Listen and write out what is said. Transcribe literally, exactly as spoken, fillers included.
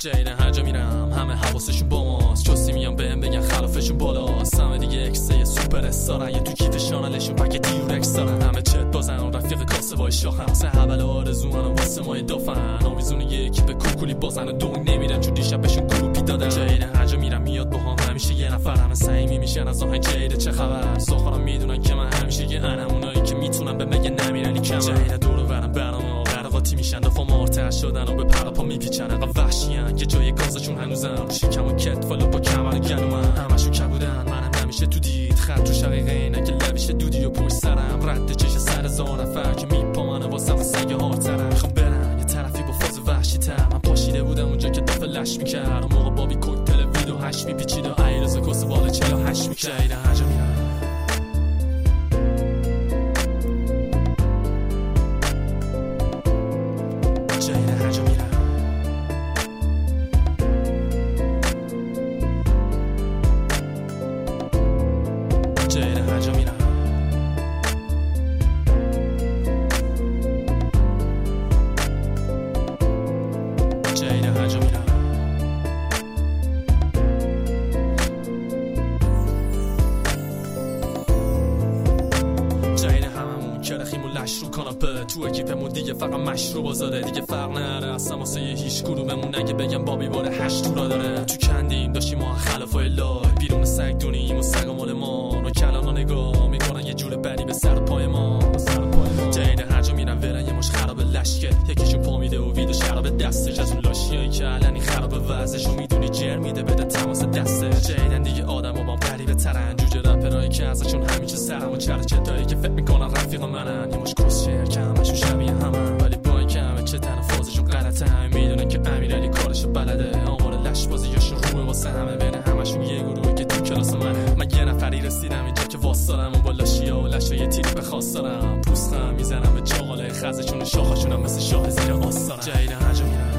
جیده هر جا میرم همه حواسشون با ماست، چوسی میان بهم بگن خلافشون بالاست، همه دیگه اکسه سوپر استارن، یه تو کیف شانلشون پک دیورکس دارن، همه چت بازن و رفیق کاسه بای شاخن، واسه حول آرزوان و واسه مای دافن، آویزون یکی به کوکولی بازن و دونگ نمیرن چون دیشب بهشون گروپی دادن. جیده هر جا میرم میاد با هم همیشه یه نفر، همه صمیمی میشن از آهنگ جیده چه خبر، ساخرام میدونن که من همیشه یه انم، اونایی که میتونن به مگه نمیرن کم. جیده دور و برم برام قرقاتی میشن، دفعه مارتر شدن و به پر پا میپیچن، انقدر وحشیان که جای گازشون هنوزن، رو شکم و کتف و با کمر گلومن، همشون کبودن منم نمیشه تو دید، خط تو شقیقه اینه که لبیشه دودی و پشت سرم رد چش سر زار نفر که میپامنه واسم سگ هارترم، میخوام برم یه طرفی با فاز وحشی تر، من پاشیده بودم اونجا که دفعه لش میکرد، اون موقع بابی کوکتل ویدو هشت میپیچید و ایرز کس بالا چلا هشت میکرد. جیده هر جا میرم رو کاناپه تو اکیپمون دیگه فقط مشروب آزاده، دیگه فرق نره اصلا واسه یه هیچ کدوممون نگه بگم بابی باره هشت تورا داره، تو کندیم داشتیم ما خلافای لای بیرون سگ دونیم و سگ مال ما رو کلانا نگاه میکنن یه جور بدی به سر پای ما. جیده هر جا میرن ورن یه مش خراب لشکه، یکیشون پا میده و وید و شراب دستش، از اون لاشیایی که علنی خراب وضعشو میدونی جر میده بده تماس دسته. جیدن دیگه آدم و با بری به ترن جوجه رپرایی که ازشون همیشه سرم و چر چتایی که فکر میکنن رفیق منن، یه مش کس شعر که همشون شبیه همن ولی با این که همه چه تن فازشون غلطه، همه میدونن که امیرعلی کارشو بلده، آمار لش بازیاشون روه واسه همه بین همشون یه گروهی که تو کلاس منه، من یه نفری رسیدم اینجا که واسارم و با لاشیا و لش یه تیری بخواستارم، پوستم میزنم به چاقاله خزشون و شاخشونم مثل شاه زیر آستانم. جیده هر جا میرم